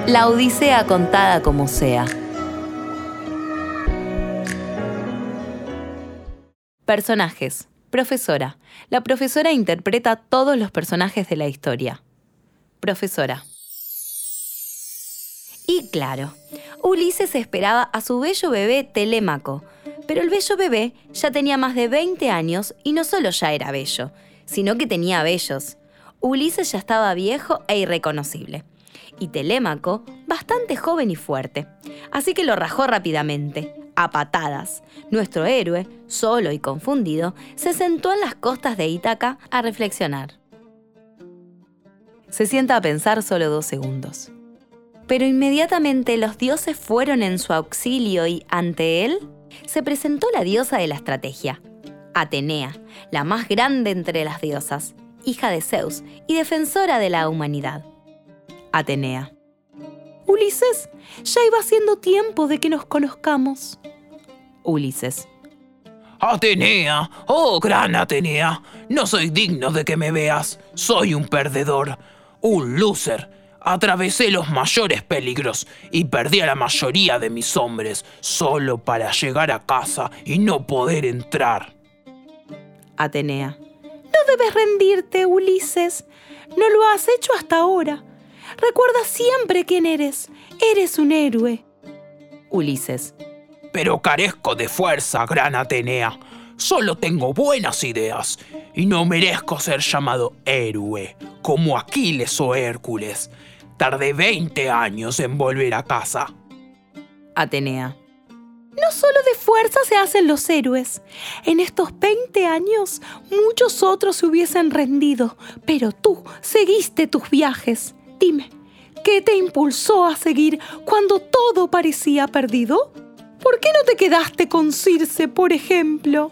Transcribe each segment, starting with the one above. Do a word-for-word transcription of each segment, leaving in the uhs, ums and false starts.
La Odisea contada como sea. Personajes. Profesora. La profesora interpreta todos los personajes de la historia. Profesora. Y claro, Ulises esperaba a su bello bebé Telémaco, pero el bello bebé ya tenía más de veinte años y no solo ya era bello, sino que tenía vellos. Ulises ya estaba viejo e irreconocible, y Telémaco bastante joven y fuerte, así que lo rajó rápidamente, a patadas. Nuestro héroe, solo y confundido, se sentó en las costas de Ítaca a reflexionar. Se sienta a pensar solo dos segundos. Pero inmediatamente los dioses fueron en su auxilio y, ante él, se presentó la diosa de la estrategia, Atenea, la más grande entre las diosas, hija de Zeus y defensora de la humanidad. Atenea. Ulises, ya iba siendo tiempo de que nos conozcamos. Ulises. Atenea, oh gran Atenea, no soy digno de que me veas. Soy un perdedor, un loser. Atravesé los mayores peligros y perdí a la mayoría de mis hombres solo para llegar a casa y no poder entrar. Atenea. No debes rendirte, Ulises. No lo has hecho hasta ahora. Recuerda siempre quién eres. Eres un héroe. Ulises. Pero carezco de fuerza, gran Atenea. Solo tengo buenas ideas y no merezco ser llamado héroe, como Aquiles o Hércules. Tardé veinte años en volver a casa. Atenea. No solo de fuerza se hacen los héroes. En estos veinte años, muchos otros se hubiesen rendido, pero tú seguiste tus viajes. Dime, ¿qué te impulsó a seguir cuando todo parecía perdido? ¿Por qué no te quedaste con Circe, por ejemplo?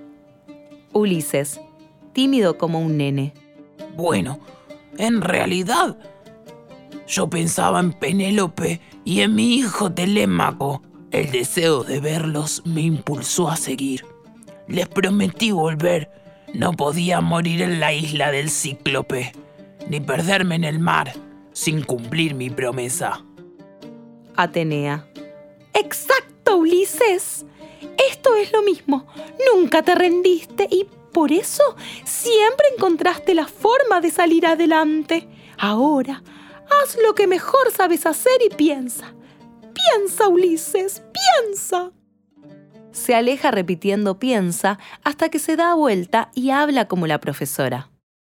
Ulises, tímido como un nene. Bueno, en realidad, yo pensaba en Penélope y en mi hijo Telémaco. El deseo de verlos me impulsó a seguir. Les prometí volver. No podía morir en la isla del Cíclope, ni perderme en el mar sin cumplir mi promesa. Atenea. ¡Exacto, Ulises! Esto es lo mismo. Nunca te rendiste y por eso siempre encontraste la forma de salir adelante. Ahora, haz lo que mejor sabes hacer y piensa. ¡Piensa, Ulises! ¡Piensa! Se aleja repitiendo piensa hasta que se da vuelta y habla como la profesora.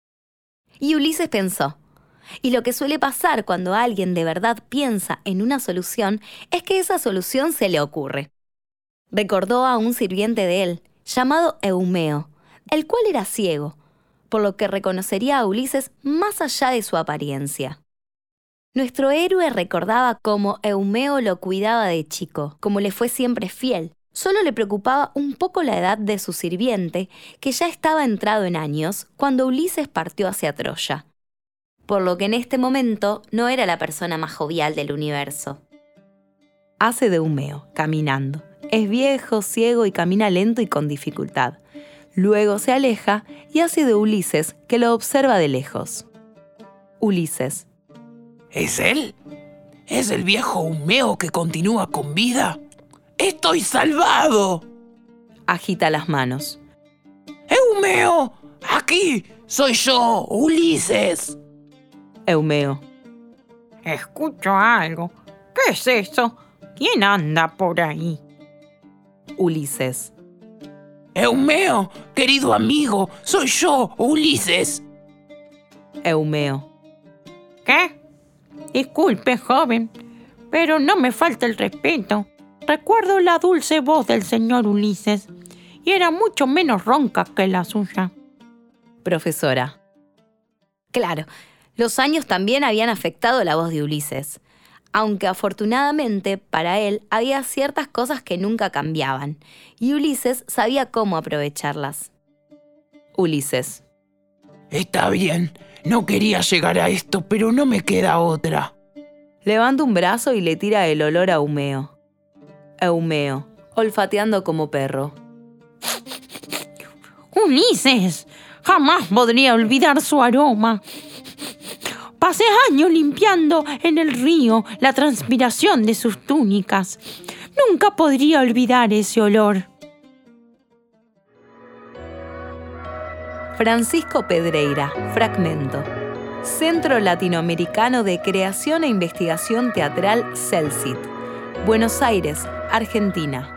Y Ulises pensó. Y lo que suele pasar cuando alguien de verdad piensa en una solución es que esa solución se le ocurre. Recordó a un sirviente de él, llamado Eumeo, el cual era ciego, por lo que reconocería a Ulises más allá de su apariencia. Nuestro héroe recordaba cómo Eumeo lo cuidaba de chico, como le fue siempre fiel. Solo le preocupaba un poco la edad de su sirviente, que ya estaba entrado en años cuando Ulises partió hacia Troya. Por lo que en este momento no era la persona más jovial del universo. Hace de Eumeo, caminando. Es viejo, ciego y camina lento y con dificultad. Luego se aleja y hace de Ulises, que lo observa de lejos. Ulises. ¿Es él? ¿Es el viejo Eumeo que continúa con vida? ¡Estoy salvado! Agita las manos. ¡Eumeo! ¡Aquí! ¡Soy yo, Ulises! Eumeo. Escucho algo. ¿Qué es eso? ¿Quién anda por ahí? Ulises. Eumeo, querido amigo, soy yo, Ulises. Eumeo. ¿Qué? Disculpe, joven, pero no me falta el respeto. Recuerdo la dulce voz del señor Ulises y era mucho menos ronca que la suya. Profesora. Claro, los años también habían afectado la voz de Ulises, aunque afortunadamente para él había ciertas cosas que nunca cambiaban, y Ulises sabía cómo aprovecharlas. Ulises. Está bien, no quería llegar a esto, pero no me queda otra. Levanta un brazo y le tira el olor a Eumeo. Eumeo, olfateando como perro. ¡Ulises! Jamás podría olvidar su aroma. Pasé años limpiando en el río la transpiración de sus túnicas. Nunca podría olvidar ese olor. Francisco Pedreira, fragmento. Centro Latinoamericano de Creación e Investigación Teatral CELCIT. Buenos Aires, Argentina.